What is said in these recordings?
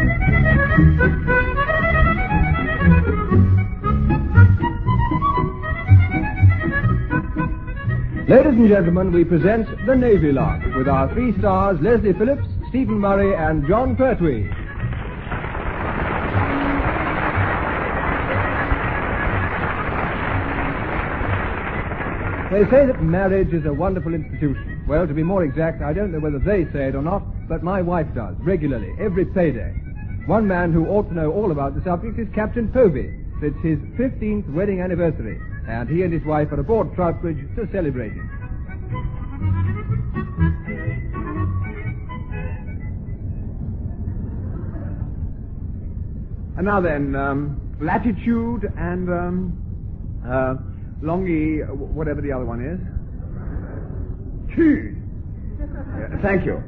Ladies and gentlemen, we present The Navy Lark with our 3 stars, Leslie Phillips, Stephen Murray, and John Pertwee. They say that marriage is a wonderful institution. Well, to be more exact, I don't know whether they say it or not, but my wife does, regularly, every payday. One man who ought to know all about the subject is Captain Povey. It's his 15th wedding anniversary, and he and his wife are aboard Troutbridge to celebrate it. And now then, latitude and, whatever the other one is. Tude. Thank you.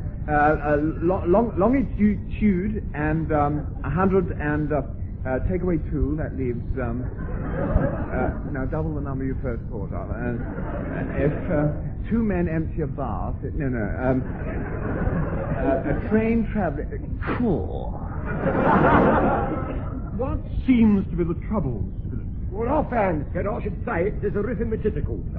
Longitude and 100 and take away 2. That leaves now double the number you first thought of. If 2 men empty a bath, a train traveling. Cool. What seems to be the trouble, Mr. Phillips? Well, offhand, I should say it is arithmetical, sir.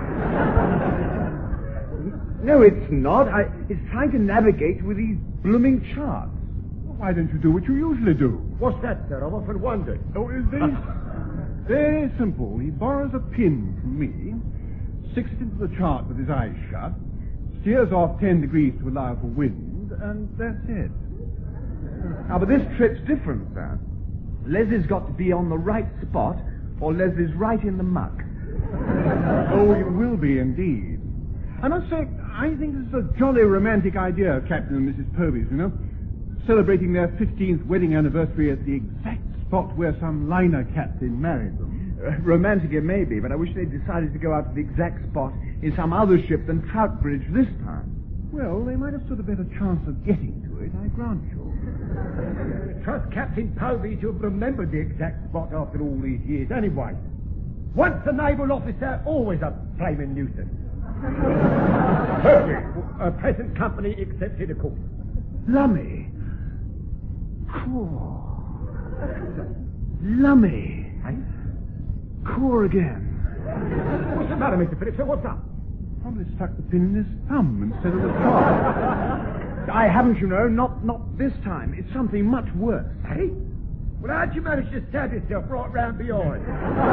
No, it's not. It's trying to navigate with these blooming charts. Well, why don't you do what you usually do? What's that, sir? I've often wondered. Oh, is this? Very simple. He borrows a pin from me, sticks it into the chart with his eyes shut, steers off 10 degrees to allow for wind, and that's it. Now, but this trip's different, sir. Leslie's got to be on the right spot, or Leslie's right in the muck. Oh, you will be indeed. I must say, I think this is a jolly romantic idea, Captain and Mrs. Povey's, you know. Celebrating their 15th wedding anniversary at the exact spot where some liner captain married them. Romantic it may be, but I wish they'd decided to go out to the exact spot in some other ship than Troutbridge this time. Well, they might have stood a better chance of getting to it, I grant you. Trust Captain Povey to have remembered the exact spot after all these years. Anyway, once a naval officer, always a flaming nuisance. Povey, present company accepted, of course. Lummy. Core. Lummy. Eh? Core again. What's the matter, Mr. Phillips? What's up? Probably stuck the pin in his thumb instead of the top. I haven't, you know, not this time. It's something much worse. Eh? Well, how'd you manage to stab yourself right round behind?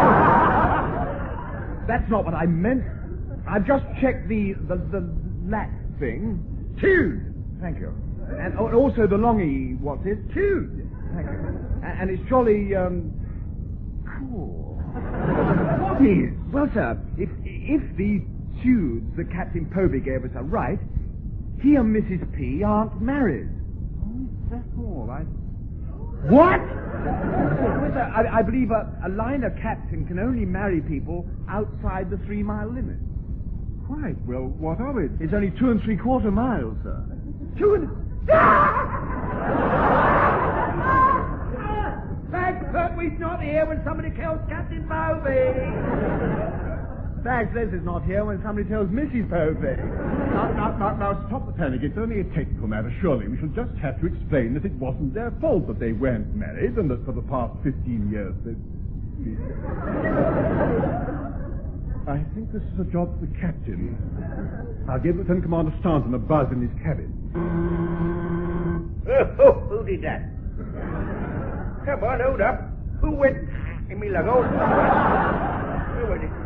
That's not what I meant. I've just checked the lat thing. Tude. Thank you. And also the longy, what's it? Tude. Thank you. And it's jolly, cool. What is? Well, sir, if the tudes that Captain Povey gave us are right, he and Mrs. P aren't married. Oh, that's all. What? Well, sir, I believe a liner captain can only marry people outside the 3-mile limit. Quite. Well, what of it? It's only 2 3/4 miles, sir. 2 and... Thanks, Pertwee's not here when somebody tells Captain Povey. Thanks, Leslie's not here when somebody tells Mrs. Povey. Now, stop the panic. It's only a technical matter, surely. We shall just have to explain that it wasn't their fault that they weren't married and that for the past 15 years they've... I think this is a job for the captain. I'll give Lieutenant Commander Staunton a buzz in his cabin. Oh, who did that? Come on, hold up. Who went in me luggage? Who was it?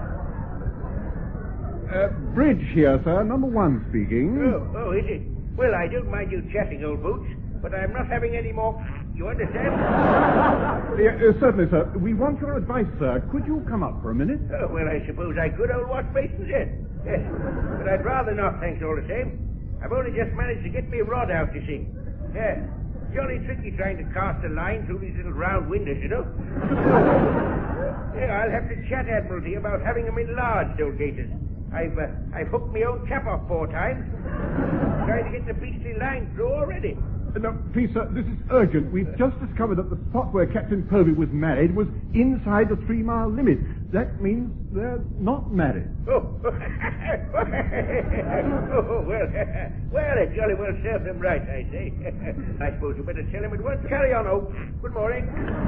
Bridge here, sir. Number 1 speaking. Oh, is it? Well, I don't mind you chatting, old boots, but I'm not having any more... You understand? Certainly, sir. We want your advice, sir. Could you come up for a minute? Oh, well, I suppose I could, old wash basin, yes. Yes. But I'd rather not, thanks all the same. I've only just managed to get me rod out, you see. Yeah. Jolly tricky trying to cast a line through these little round windows, you know. Yeah, I'll have to chat Admiralty about having them enlarged, old gators. I've hooked my own chap off 4 times. Trying to get the beastly line through already. No, please, sir, this is urgent. We've just discovered that the spot where Captain Povey was married was inside the 3-mile limit. that means they're not married. Oh, well, it jolly well served him right, I say. I suppose you better tell him at once. Carry on, Oak. Good morning.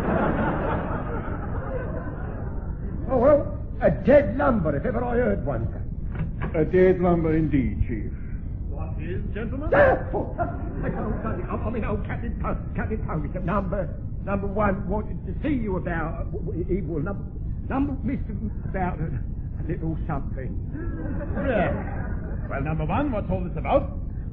Oh, well, a dead lumber, if ever I heard one. A dead lumber indeed, Chief. What is, gentlemen? Captain Povey, number one wanted to see you about, about a little something. Yes. Well, number one, what's all this about?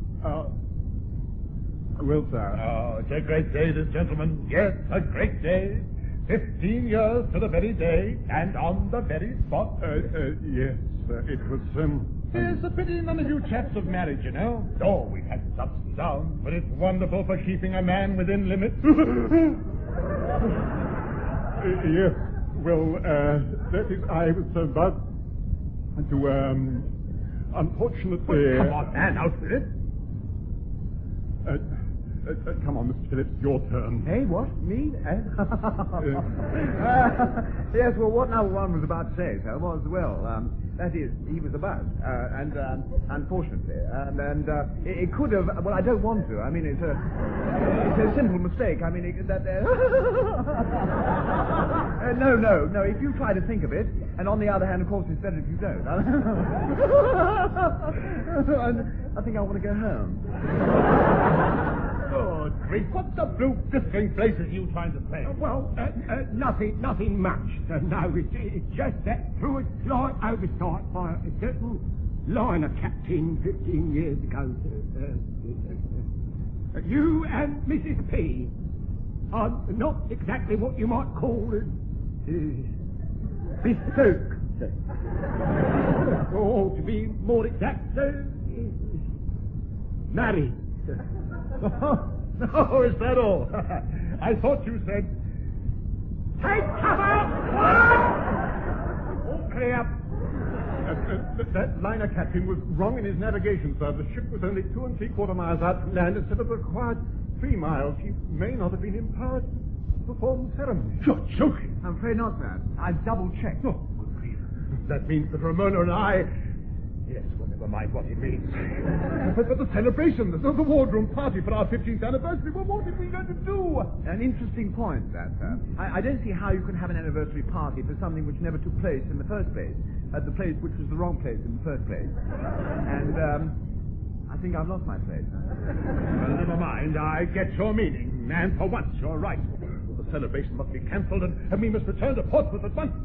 Well, sir. Oh, it's a great day, this, gentlemen. Yes, a great day. 15 years to the very day, and on the very spot. Yes, it was, It's a pity none of you chaps have married, you know. Oh, we've had ups and downs, but it's wonderful for keeping a man within limits. Yes. Well, that is, I was about to, unfortunately... Come on, man, out with it. Come on, Mr. Phillips, your turn. Hey, what? Me? Yes, well, what number one was about to say, sir, was, that is, he was about, and unfortunately, and it could have, well, I don't want to, I mean, it's a simple mistake, I mean, no, if you try to think of it, and on the other hand, of course, it's better if you don't. I think I want to go home. Good grief, what the blue blistering place are you trying to say? Nothing much. No, it's just that through a slight oversight by a certain liner captain 15 years ago, you and Mrs. P are not exactly what you might call bespoke. Or to be more exact, married. Oh, is that all? I thought you said... Take cover! All clear. That liner captain was wrong in his navigation, sir. The ship was only 2 3/4 miles out from land instead of the required 3 miles. He may not have been empowered to perform the ceremony. You're joking. I'm afraid not, sir. I've double-checked. Oh, good grief. That means that Ramona and I... Yes, well, never mind what it means. But the celebration, the wardroom party for our 15th anniversary, well, what are we going to do? An interesting point, that, sir. I don't see how you can have an anniversary party for something which never took place in the first place, at the place which was the wrong place in the first place. And, I think I've lost my place. Well, never mind. I get your meaning. And for once, you're right. Well, the celebration must be cancelled, and we must return to Portsmouth at once.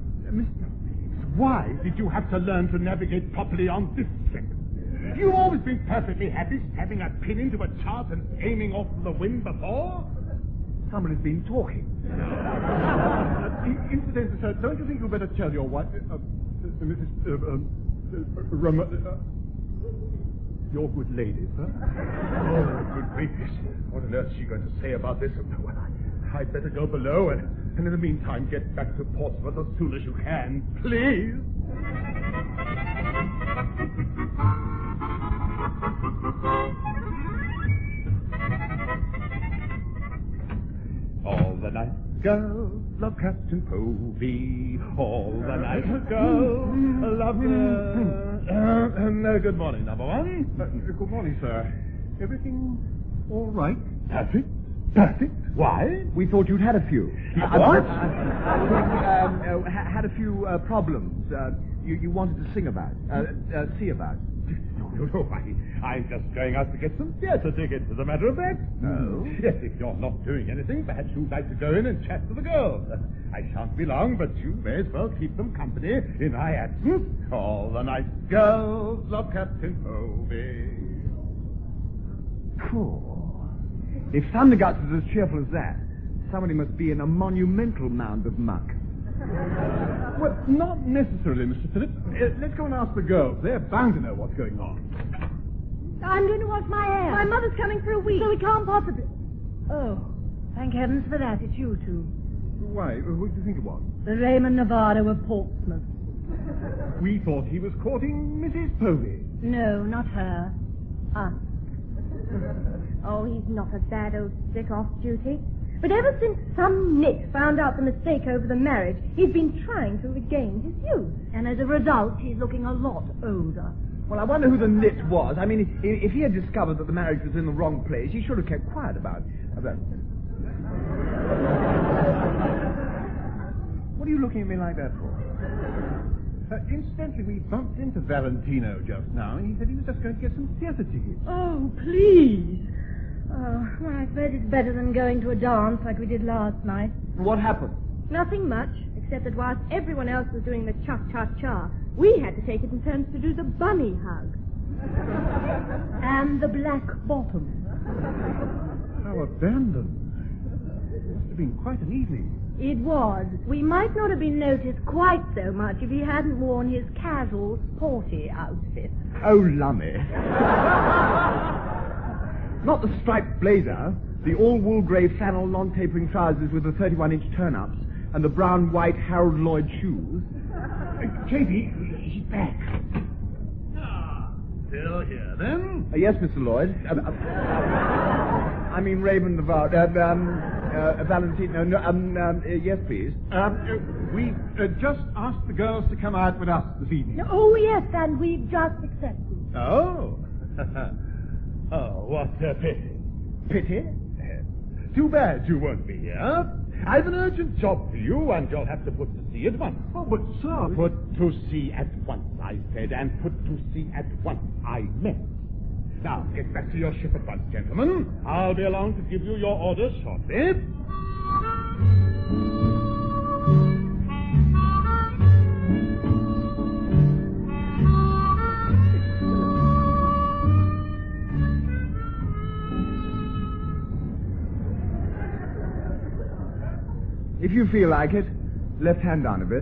Why did you have to learn to navigate properly on this ship? You've always been perfectly happy stabbing a pin into a chart and aiming off the wind before. Someone has been talking. Incidentally, sir, don't you think you'd better tell your wife, Mrs. your good lady, sir? Oh, good gracious. What on earth is she going to say about this? Well, I'd better go below and in the meantime get back to Portsmouth as soon as you can, please. All the nice girls love Captain Povey. All the nice girls love good morning, number one. Good morning, sir. Everything all right? Perfect. Perfect. Why? We thought you'd had a few. What? Had a few problems you wanted to sing about, see about. No, I'm just going out to get some theatre tickets, as a matter of fact. Oh? Yes, if you're not doing anything, perhaps you'd like to go in and chat to the girls. I shan't be long, but you may as well keep them company in my absence. All the nice girls love Captain Povey. Cool. If Thunderguts is as cheerful as that, somebody must be in a monumental mound of muck. Well, not necessarily, Mr. Phillips. Let's go and ask the girls. They're bound to know what's going on. I'm going to wash my hair. My mother's coming for a week. So we can't possibly... Oh, thank heavens for that. It's you two. Why? Who do you think it was? The Raymond Nevada of Portsmouth. We thought he was courting Mrs. Povey. No, not her. Us. Oh, he's not a bad old stick off duty. But ever since some nit found out the mistake over the marriage, he's been trying to regain his youth. And as a result, he's looking a lot older. Well, I wonder who the nit was. I mean, if he had discovered that the marriage was in the wrong place, he should have kept quiet about it. What are you looking at me like that for? Incidentally, we bumped into Valentino just now, and he said he was just going to get some theatre tickets. Oh, please. Oh, well, I suppose it's better than going to a dance like we did last night. What happened? Nothing much, except that whilst everyone else was doing the cha-cha-cha, we had to take it in turns to do the bunny hug. And the black bottom. How abandoned. It must have been quite an evening. It was. We might not have been noticed quite so much if he hadn't worn his casual, sporty outfit. Oh, lummy. Not the striped blazer, the all-wool grey flannel non-tapering trousers with the 31-inch turn-ups, and the brown-white Harold Lloyd shoes. Katie, he's back. Still here, then? Yes, Mr. Lloyd. I mean Raymond Valentino. Yes, please. We just asked the girls to come out with us this evening. Oh, yes, and we've just accepted. Oh. Oh, what a pity. Pity? Too bad you won't be here. I've an urgent job for you, and you'll have to put to sea at once. Oh, but sir... Put to sea at once, I said, and put to sea at once, I meant. Now, get back to your ship at once, gentlemen. I'll be along to give you your orders shortly. If you feel like it, left hand down a bit.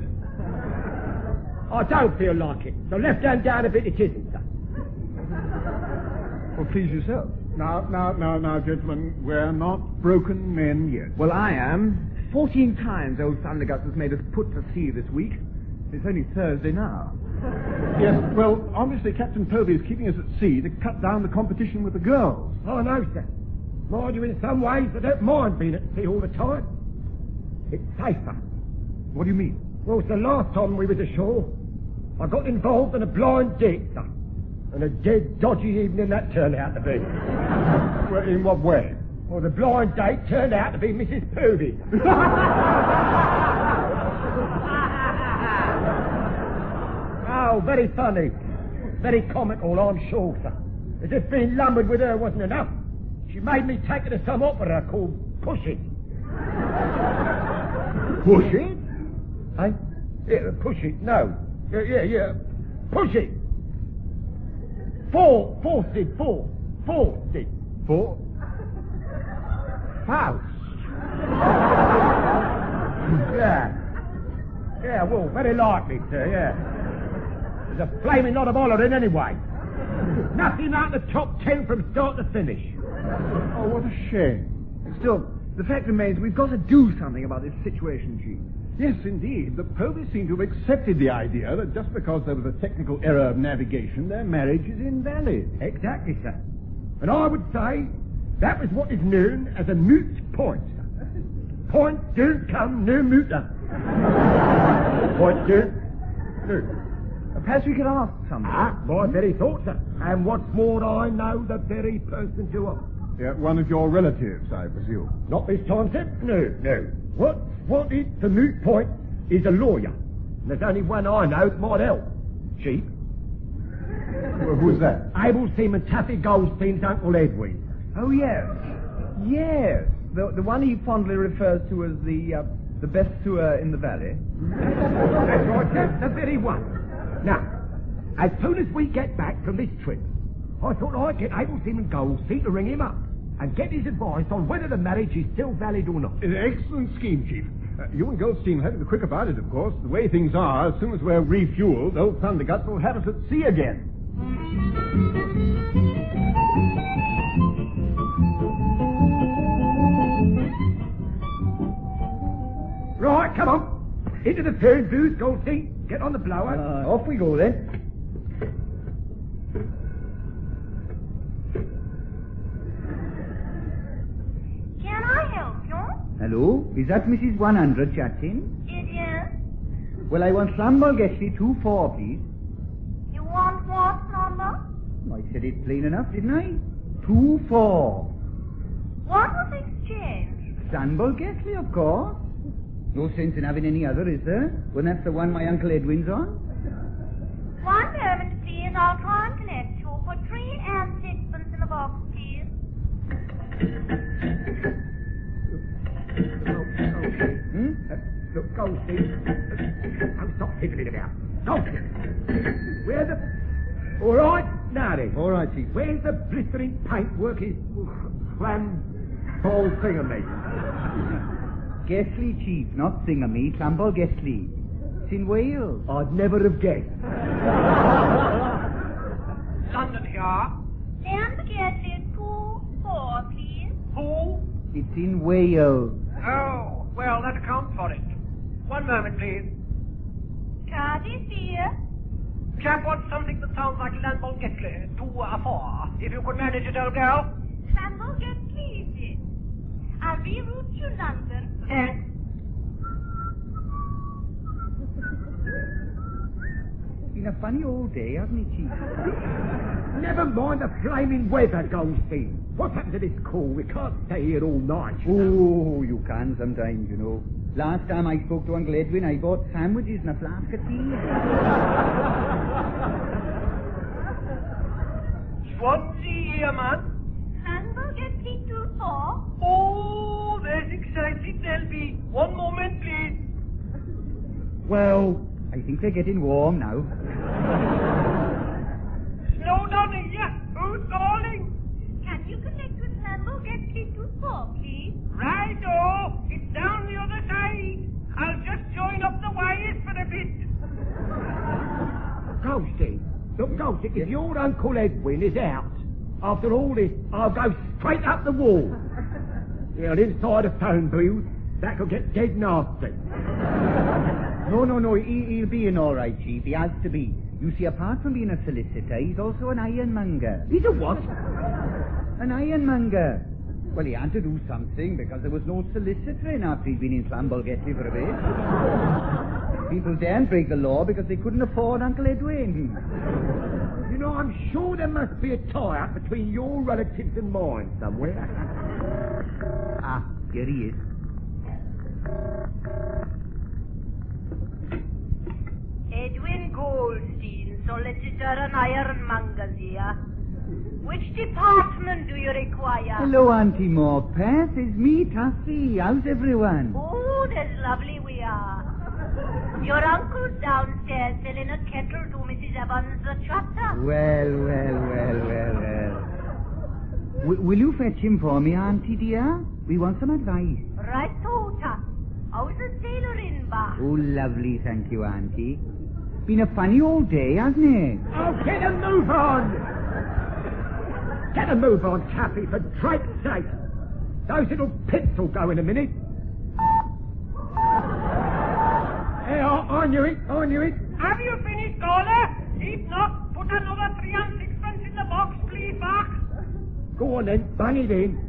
I don't feel like it. So left hand down a bit it isn't, sir. Well, please yourself. Now, gentlemen, we're not broken men yet. Well, I am. 14 times old Thunderguts has made us put to sea this week. It's only Thursday now. Yes, well, obviously Captain Povey is keeping us at sea to cut down the competition with the girls. Oh, no, sir. Mind you, in some ways, I don't mind being at sea all the time. It's safer. What do you mean? Well, it's the last time we was ashore. I got involved in a blind date, sir. And a dead dodgy evening that turned out to be. Well, in what way? Well, the blind date turned out to be Mrs. Povey. Oh, very funny. Very comical, I'm sure, sir. As if being lumbered with her wasn't enough. She made me take her to some opera called Push It. Push it? Eh? Yeah, Push It, no. Yeah. Push It. Forced it. For? House. Yeah, well, very likely, sir, yeah. There's a flaming lot of hollering anyway. Nothing out of the top 10 from start to finish. Oh, what a shame. Still, the fact remains we've got to do something about this situation, Chief. Yes, indeed. The Poveys seem to have accepted the idea that just because there was a technical error of navigation, their marriage is invalid. Exactly, sir. And I would say that was what is known as a moot point, sir. Point don't come no mooter. Point don't. No. Perhaps we could ask somebody. My very thought, sir. And what's more, I know the very person to ask. Yeah, one of your relatives, I presume. Not this time, sir. No. What's wanted for moot point is a lawyer. And there's only one I know that might help. Chief. Well, who's that? Able Seaman Taffy Goldstein's Uncle Edwin. Oh, yes. Yes. The one he fondly refers to as the best sewer in the valley. That's right, sir. The very one. Now, as soon as we get back from this trip, I thought I'd get Able Seaman Goldstein to ring him up and get his advice on whether the marriage is still valid or not. An excellent scheme, Chief. You and Goldstein will have to be quick about it, of course. The way things are, as soon as we're refueled, old Thunderguts will have us at sea again. Right, come on. Into the turn booth, Goldstein. Get on the blower. Off we go, then. Can I help you? Hello? Is that Mrs. 100 chatting? It is. Well, I want Sambal Gessley 2-4, please. You want what number? I said it plain enough, didn't I? 2-4. What was exchanged? Sambal Gessley, of course. No sense in having any other, is there? When that's the one my Uncle Edwin's on? 1 moment, please. I'll try and connect you. Put 3 and 6pence in the box, please. Look, Goldstein. Oh, stop fiddling about. Goldstein. Where the... All right, now then. All right, Chief. Where's the blistering paintwork is... ball thingamy? Gessley, Chief, not Thingamy. Sambal Gessley. It's in Wales. I'd never have guessed. London here. And the Gessley 2-4, please. Who? It's in Wales. Oh, well, that accounts for it. 1 moment, please. Cardi, dear. Chap wants something that sounds like Lambol Getley, 2-4. If you could manage it, old girl. Lambol Getley, is it? I'll reroute to London. Been a funny old day, hasn't it, Chief? Never mind the flaming weather, Goldstein. What's happened to this call? We can't stay here all night. Oh, you can sometimes, you know. Last time I spoke to Uncle Edwin, I bought sandwiches and a flask of tea. Swansea here, man. Lambol Getley 2-4. Oh, there's exciting, there'll be. 1 moment, please. Well, I think they're getting warm now. Slow down here. Who's calling? Can you connect with Lambol Getley 2-4, please? Righto. It's down the other side. I'll just join up the wires for a bit. Goldstein. Look, Goldstein, if your Uncle Edwin is out, after all this, I'll go straight up the wall. Yeah, inside a phone booth, that could get dead nasty. No, he'll be in all right, Chief. He has to be. You see, apart from being a solicitor, he's also an ironmonger. He's a what? An ironmonger. Well, he had to do something because there was no solicitor in after he'd been in Sambal Getley for a bit. People daren't break the law because they couldn't afford Uncle Edwin. You know, I'm sure there must be a tie-up between your relatives and mine somewhere. Ah, here he is. Edwin Goldstein, solicitor and ironmonger here. Which department do you require? Hello, Auntie Morpeth. It's me, Tassie. How's everyone? Oh, that's lovely we are. Your uncle's downstairs selling a kettle to Mrs. Evans the Chutter. Well. Will you fetch him for me, Auntie dear? We want some advice. Right-o, Tuck. How's the sailor in, Bar? Oh, lovely, thank you, Auntie. Been a funny old day, hasn't it? Oh, get a move on! Get a move on, Taffy, for Drake's sake. Those little pits will go in a minute. Hey, I knew it. Have you finished, caller? If not, put another 3 and 6pence in the box, please, Buck. Go on then, bang it in.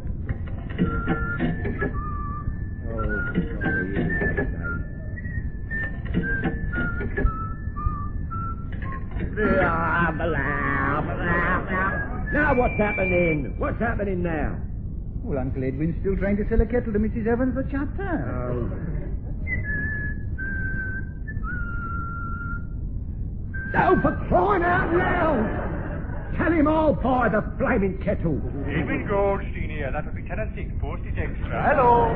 Now what's happening? What's happening now? Well, Uncle Edwin's still trying to sell a kettle to Mrs. Evans the Chatter. Oh, for crying out loud! Tell him I'll buy the flaming kettle. Edwin Goldstein here. That would be 10 and 6. Postage extra. Hello.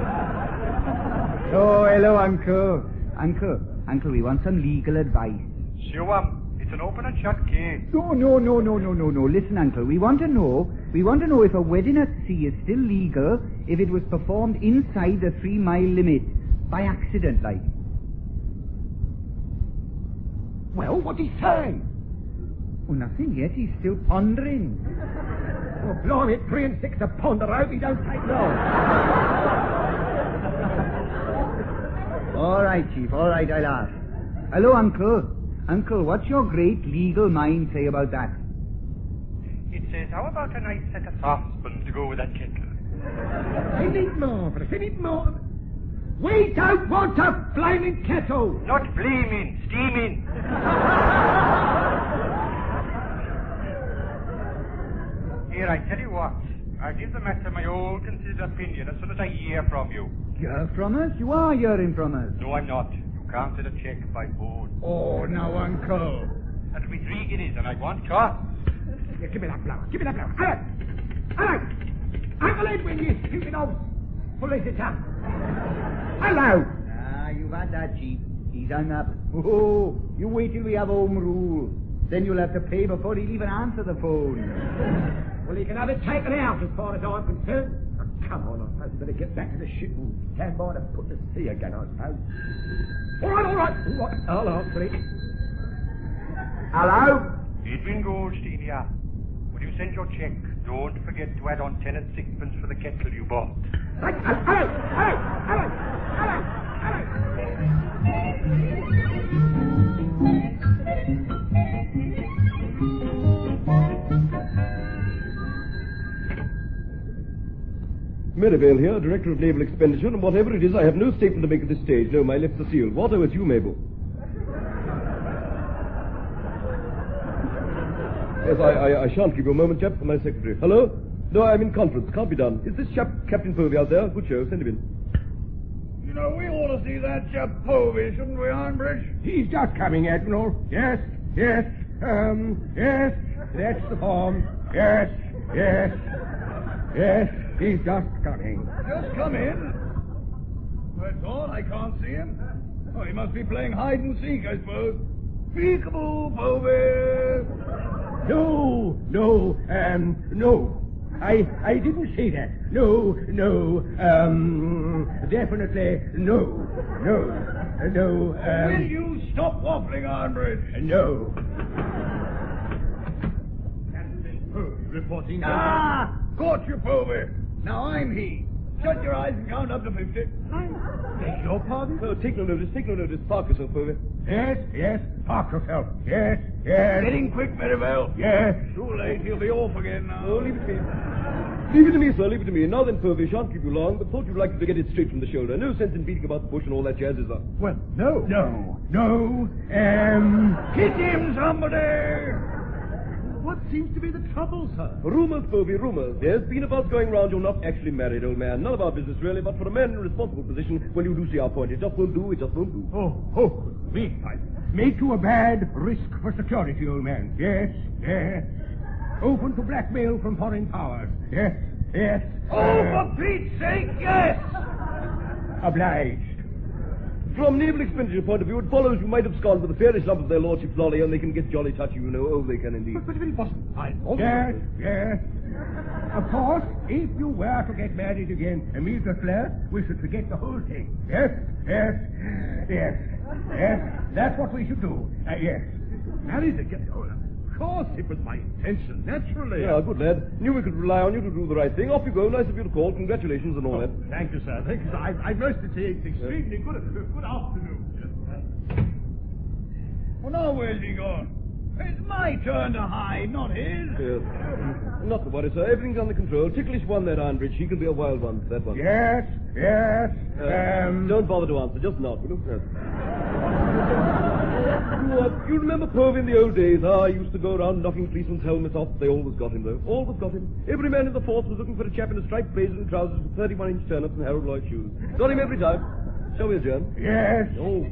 Oh, hello, Uncle. Uncle, we want some legal advice. Sure. It's an open and shut case. No. Listen, Uncle, we want to know if a wedding at sea is still legal if it was performed inside the 3-mile limit. By accident, like. Well, what'd he say? Oh, nothing yet. He's still pondering. Well, blimey, 3 and 6 a ponder out. He don't take long. All right, Chief. All right, I'll ask. Hello, Uncle. Uncle, what's your great legal mind say about that? It says, how about a nice set of saucepans to go with that kettle? He Isn't it marvellous? Isn't it marvellous? We don't want a flaming kettle. Not flaming, steaming. Here, I tell you what. I'll give the matter my old considered opinion as soon as I hear from you. Hear from us? You are hearing from us. No, I'm not. You can't send a cheque by phone. Oh, no, Uncle. That'll be 3 guineas, and I want costs. Here, give me that blower. Give me that blower. Hello. Hello. Uncle Edwin, you stupid old solicitor. Hello. Ah, you've had that, Chief. He's hung up. Oh, you wait till we have home rule. Then you'll have to pay before he'll even answer the phone. Well, you can have it taken out as far as I'm concerned. Oh, come on, I suppose we better get back to the ship and stand by to put to sea again, I suppose. All right. I'll answer it. Hello? Edwin Goldstein here. When you send your cheque, don't forget to add on 10 and 6pence for the kettle you bought. Hello. Merivale here, Director of Naval Expenditure, and whatever it is, I have no statement to make at this stage. No, my lips are sealed. What? Oh, it's you, Mabel. Yes, I shan't keep you a moment, chap, for my secretary. Hello? No, I'm in conference. Can't be done. Is this chap Captain Povey out there? Good show. Send him in. You know, we ought to see that chap Povey, shouldn't we, Arnbridge? He's just coming, Admiral. Yes. Yes, that's the form. Yes, he's just coming. Just come in. That's all. I can't see him. Oh, he must be playing hide and seek, I suppose. Peekaboo, Povey. No. I didn't say that. No, definitely no. Will you stop waffling, Arnbridge? No. Captain Povey reporting. Caught you, Povey. Now I'm he. Shut your eyes and count up to 50. Beg your pardon? Oh, take no notice. Park yourself, Povey. Yes, park yourself. Yes. Get in quick, Merivale. Yes. Too late, he'll be off again now. Oh, leave it to me. Leave it to me, sir, leave it to me. Now then, Povey, shan't keep you long, but thought you'd like to get it straight from the shoulder. No sense in beating about the bush and all that jazz, is there? Well, no. Hit him, somebody! What seems to be the trouble, sir? Rumours, Povey, rumours. There's been a buzz going round you're not actually married, old man. None of our business, really, but for a man in a responsible position, well, you do see our point. It just won't do. Oh, me. I made you a bad risk for security, old man. Yes. Open to blackmail from foreign powers. Yes. Oh, for Pete's sake, yes! Obliged. From naval expenditure point of view, it follows you might have scorned for the fairest lump of their lordship's lolly, and they can get jolly touchy, you know. Oh, they can indeed. But if it wasn't my fault. Yes. Of course, if you were to get married again immediately, we should forget the whole thing. Yes. That's what we should do. Yes. Married again? Oh, of course, it was my intention, naturally. Yeah, good lad. Knew we could rely on you to do the right thing. Off you go. Nice of you to call. Congratulations and all that. Thank you, sir. I most say it's extremely good afternoon. Well, now where's he gone? It's my turn to hide, not his. Yes. Not to worry, sir. Everything's under control. Ticklish one, that Arnbridge. He can be a wild one, that one. Yes. Don't bother to answer. Just nod, will you? Yes. You remember Povey in the old days? He used to go around knocking policemen's helmets off. They always got him, though. Always got him. Every man in the force was looking for a chap in a striped blazer and trousers with 31-inch turnips and Harold Lloyd shoes. Got him every time. Shall we adjourn? Yes. Oh.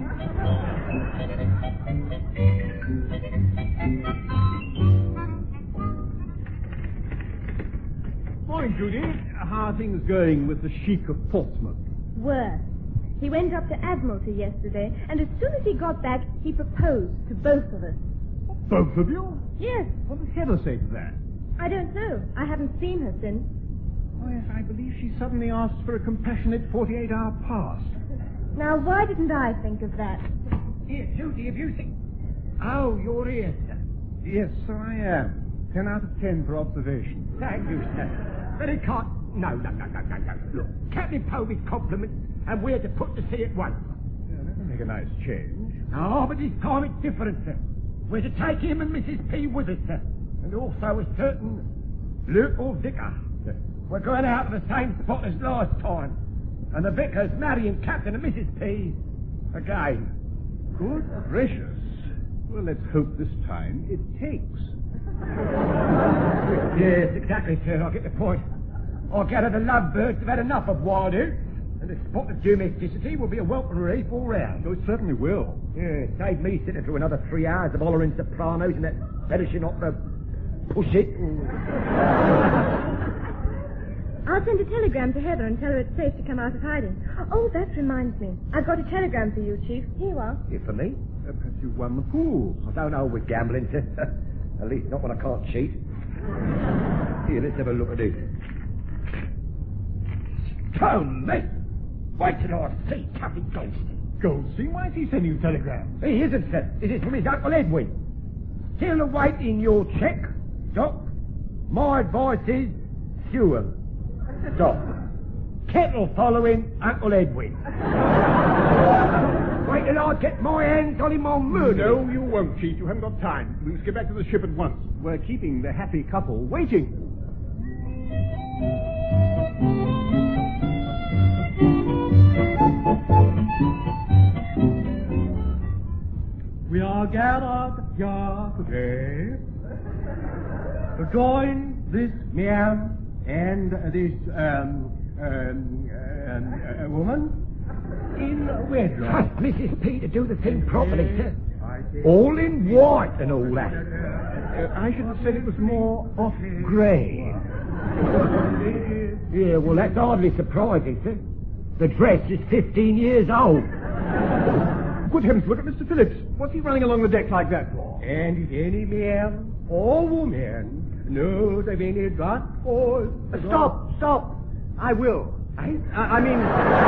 Morning, Judy. How are things going with the Sheik of Portsmouth? Worse. He went up to Admiralty yesterday, and as soon as he got back, he proposed to both of us. Both of you? Yes. What does Heather say to that? I don't know. I haven't seen her since. Oh, yes, I believe she suddenly asked for a compassionate 48-hour pass. Now, why didn't I think of that? Here, Judy, have you seen... Oh, you're here, sir. Yes, sir, I am. 10 out of 10 for observation. Thank you, sir. But it can't... No. Look, Captain Povey's compliments, and we're to put to sea at once. Yeah, that'll make a nice change. No, but this time it's different, sir. We're to take him and Mrs. P with us, sir. And also a certain local vicar. we're going out to the same spot as last time. And the vicar's marrying Captain and Mrs. P. again. Good gracious. Well, let's hope this time it takes. Yes, exactly, sir. I get the point. I gather the lovebirds have had enough of wild oats, and the spot of domesticity will be a welcome relief all round. Oh, it certainly will. Yeah, save me sitting through another 3 hours of hollering sopranos and that perishing opera. Push it. I'll send a telegram to Heather and tell her it's safe to come out of hiding. Oh, that reminds me. I've got a telegram for you, Chief. Here you are. Here for me? Perhaps you've won the pool. I don't know with gambling, sir. At least not when I can't cheat. Here, let's have a look at it. Tony! Wait till I see Captain Goldstein. Goldstein? Why is he sending you telegrams? He isn't, sir. This is from his Uncle Edwin. Still awaiting your cheque, Doc. My advice is fuel. Doc. Kettle following Uncle Edwin. Wait till I get my hands on him on murder. No, you won't, Chief. You haven't got time. We must get back to the ship at once. We're keeping the happy couple waiting. We are gathered here today to join this man and this woman in wedlock. Trust Mrs. P to do the thing properly, sir. All in white and all that. I should have said it was more off grey. Yeah, well, that's hardly surprising, sir. The dress is 15 years old. Good heavens, look at Mr. Phillips. What's he running along the deck like that for? And if any man or woman knows of any drunk or... Stop! I will. I mean...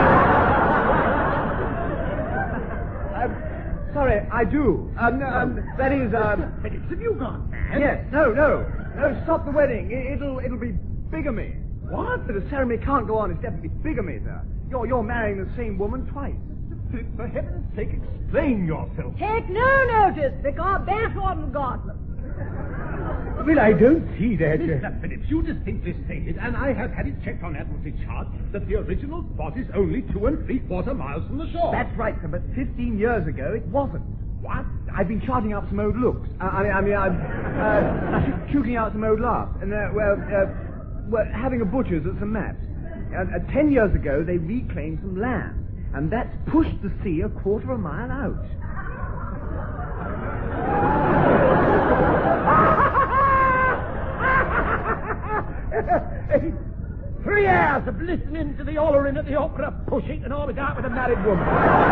sorry, I do. That is, Phillips, have you gone mad? Yes, no, stop the wedding. It'll be bigamy. What? The ceremony can't go on. It's definitely bigamy, sir. You're marrying the same woman twice. Phillips, for heaven's sake, explain yourself. Take no notice, Vicar. Bash on Gardner. Well, I don't see that. Mr. Phillips, you distinctly stated, and I have had it checked on Admiralty chart, that the original spot is only 2 3/4 miles from the shore. That's right, sir, but 15 years ago it wasn't. What? I've been charting out some old looks. I'm shooting out some old laughs. And, we're having a butcher's at some maps. 10 years ago, they reclaimed some land. And that's pushed the sea 1/4 mile out. Hey, 3 hours of listening to the hollering at the opera pushing, and I was out with a married woman.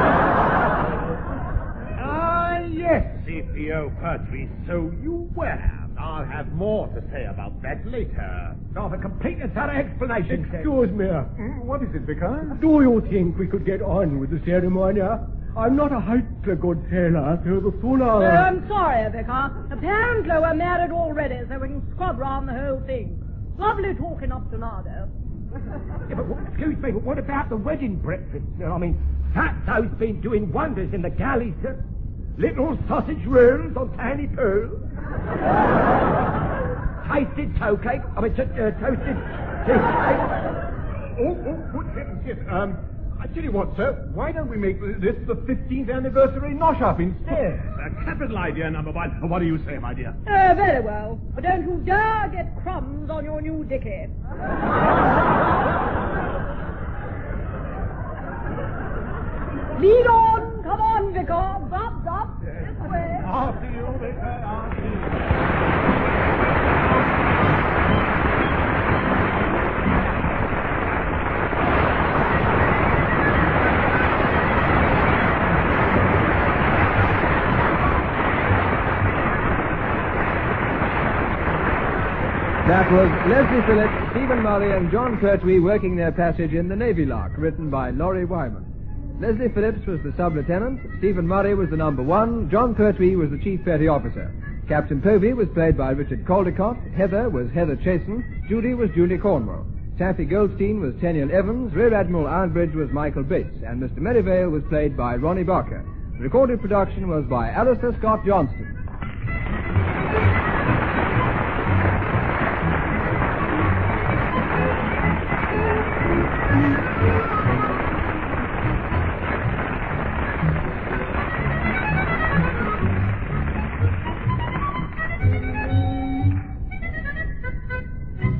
Ah, yes, C.P.O. Pertwee, so you were. I'll have more to say about that later. I've a complete and thorough explanation, sir. Excuse me. What is it, Vicar? Do you think we could get on with the ceremony? I'm not a heighty good sailor, so the sooner... I'm sorry, Vicar. Apparently we're married already, so we can scrub round the whole thing. Lovely talking up to Nardo. Yeah, but excuse me, but what about the wedding breakfast? I mean, Fatso's been doing wonders in the galley, sir. Little sausage rolls on tiny pearls. Tasted toe cake. Toasted tea cake. Oh, good heavens, yes. I tell you what, sir, why don't we make this the 15th anniversary nosh-up instead? A capital idea, number one. What do you say, my dear? Very well. But don't you dare get crumbs on your new dickie. Lead on. Come on, Vicar. Up. This way. After you, Vicar, after you. That was Leslie Phillips, Stephen Murray, and John Pertwee working their passage in The Navy Lark, written by Laurie Wyman. Leslie Phillips was the sub-lieutenant, Stephen Murray was the number 1, John Pertwee was the chief petty officer. Captain Povey was played by Richard Caldecott, Heather was Heather Chasen, Judy was Julie Cornwell. Taffy Goldstein was Tenniel Evans, Rear Admiral Ironbridge was Michael Bates, and Mr. Merivale was played by Ronnie Barker. The recorded production was by Alistair Scott Johnston.